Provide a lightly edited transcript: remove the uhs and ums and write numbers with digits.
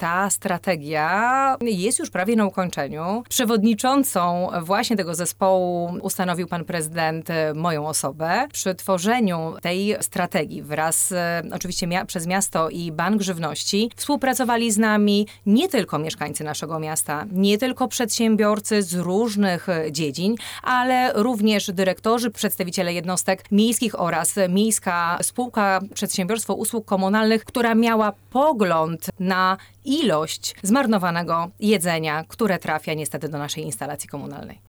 ta strategia jest już prawie na ukończeniu. Przewodniczącą właśnie tego zespołu ustanowił pan prezydent moją osobę. Przy tworzeniu tej strategii wraz oczywiście przez miasto i Bank Żywności współpracowali z nami nie tylko mieszkańcy naszego miasta, nie tylko przedsiębiorcy z różnych dziedzin, ale również dyrektorzy, przedstawiciele jednostek miejskich oraz Miejska Spółka Przedsiębiorstwo Usług Komunalnych, która miała pogląd na ilość zmarnowanego jedzenia, które trafia niestety do naszej instalacji komunalnej.